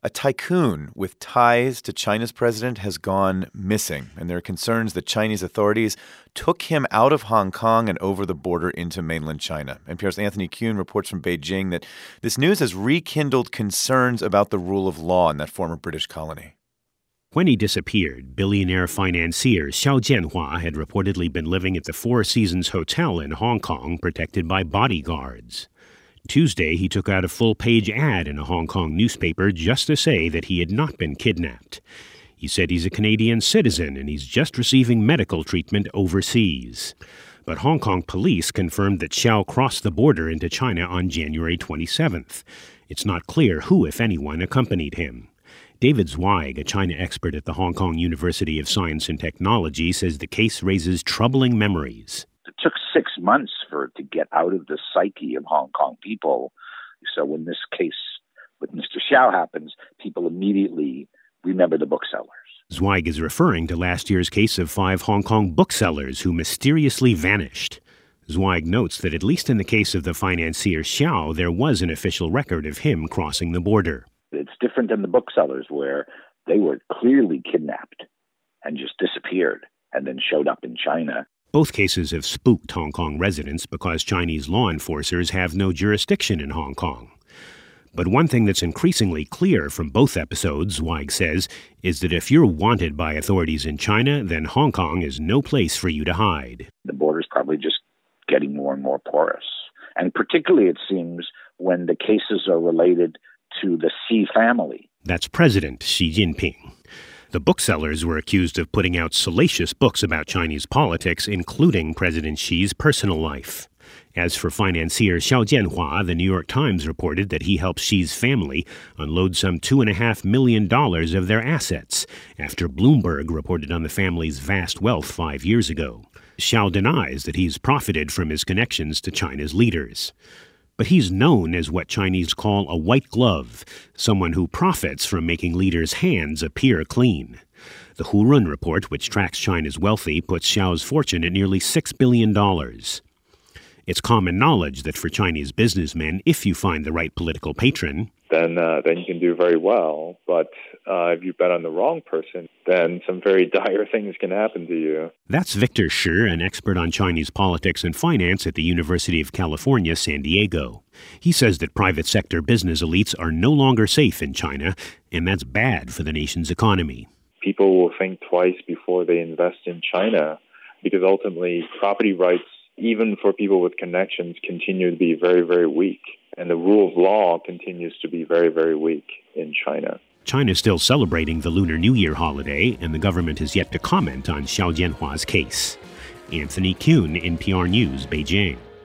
A tycoon with ties to China's president has gone missing, and there are concerns that Chinese authorities took him out of Hong Kong and over the border into mainland China. NPR's Anthony Kuhn reports from Beijing that this news has rekindled concerns about the rule of law in that former British colony. When he disappeared, billionaire financier Xiao Jianhua had reportedly been living at the Four Seasons Hotel in Hong Kong, protected by bodyguards. Tuesday, he took out a full-page ad in a Hong Kong newspaper just to say that he had not been kidnapped. He said he's a Canadian citizen and he's just receiving medical treatment overseas. But Hong Kong police confirmed that Xiao crossed the border into China on January 27th. It's not clear who, if anyone, accompanied him. David Zweig, a China expert at the Hong Kong University of Science and Technology, says the case raises troubling memories. It took 6 months for it to get out of the psyche of Hong Kong people. So when this case with Mr. Xiao happens, people immediately remember the booksellers. Zweig is referring to last year's case of 5 Hong Kong booksellers who mysteriously vanished. Zweig notes that at least in the case of the financier Xiao, there was an official record of him crossing the border. It's different than the booksellers where they were clearly kidnapped and just disappeared and then showed up in China. Both cases have spooked Hong Kong residents because Chinese law enforcers have no jurisdiction in Hong Kong. But one thing that's increasingly clear from both episodes, Zweig says, is that if you're wanted by authorities in China, then Hong Kong is no place for you to hide. The border's probably just getting more and more porous. And particularly, it seems, when the cases are related to the Xi family. That's President Xi Jinping. The booksellers were accused of putting out salacious books about Chinese politics, including President Xi's personal life. As for financier Xiao Jianhua, the New York Times reported that he helped Xi's family unload some $2.5 million of their assets after Bloomberg reported on the family's vast wealth 5 years ago. Xiao denies that he's profited from his connections to China's leaders. But he's known as what Chinese call a white glove, someone who profits from making leaders' hands appear clean. The Hurun report, which tracks China's wealthy, puts Xiao's fortune at nearly $6 billion. It's common knowledge that for Chinese businessmen, if you find the right political patron, then you can do very well. But if you bet on the wrong person, then some very dire things can happen to you. That's Victor Shi, an expert on Chinese politics and finance at the University of California, San Diego. He says that private sector business elites are no longer safe in China, and that's bad for the nation's economy. People will think twice before they invest in China, because ultimately property rights, even for people with connections, continue to be very, very weak. And the rule of law continues to be very, very weak in China. China's still celebrating the Lunar New Year holiday, and the government has yet to comment on Xiao Jianhua's case. Anthony Kuhn, NPR News, Beijing.